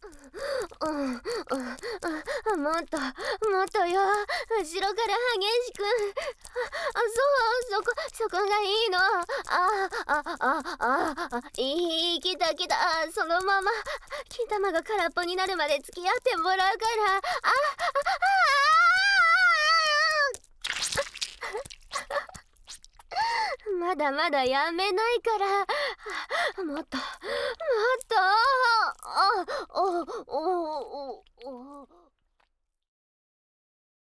もっともっとよ、後ろから激しく。そこがいいの。いい、来た来た。そのまま金玉が空っぽになるまで付き合ってもらうから。まだまだやめないから。もっともっと。